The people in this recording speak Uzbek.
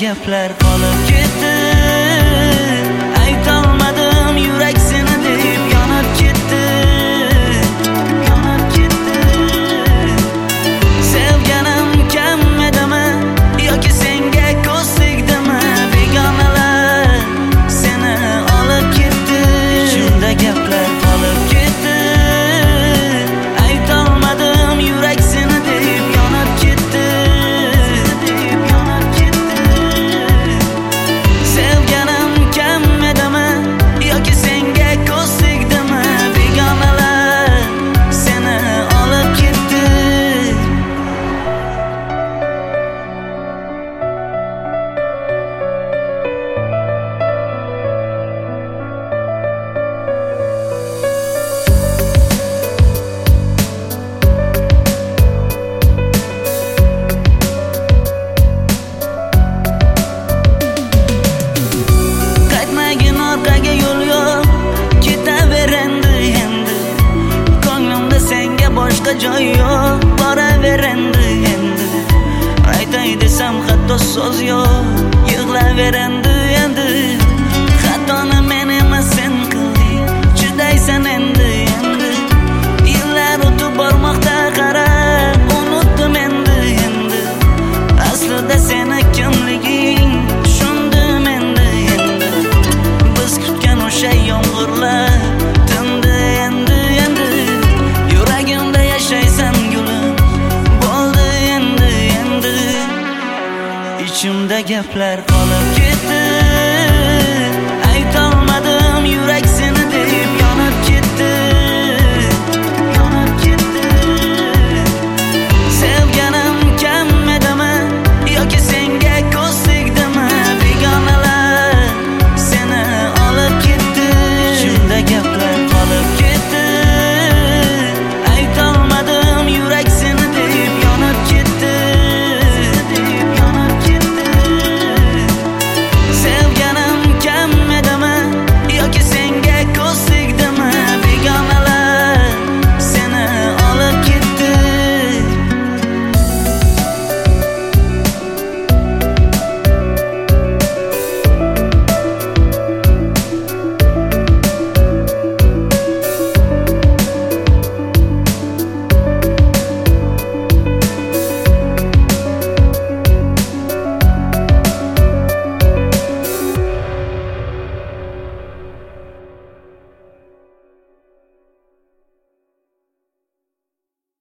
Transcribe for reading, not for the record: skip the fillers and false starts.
gaplar qolib ketdi. Aytolmadim yurak seni deb yonib ketdi. Sevganim kam edimi yoki senga ko'z tegdimi? Begonalar seni olib ketdi. Shunda gaplar qolib ketdi. Aytolmadim yurak seni deb yonib ketdi. Sevganim kam edimi yoki senga ko'z tegdimi? Begonalar seni olib ketdi. Qaytmagin orqaga yo'l yo'q, ketaver endi. Ko'nglimda senga boshqa joy yo'q, boraver endi. Aytay desam hatto so'z yo'q, yig'laver endi. Xatoni men emas sen qilding, chidaysan endi. Yillar o'tib bormoqda, qara unutdim endi. Aslida seni kimliging tushundim endi. Biz kutgan o'sha yomg'irlar tindi endi. Yuragimda yashaysan gulim, bo'ldi endi. Ichimda gaplar qolib ketdi.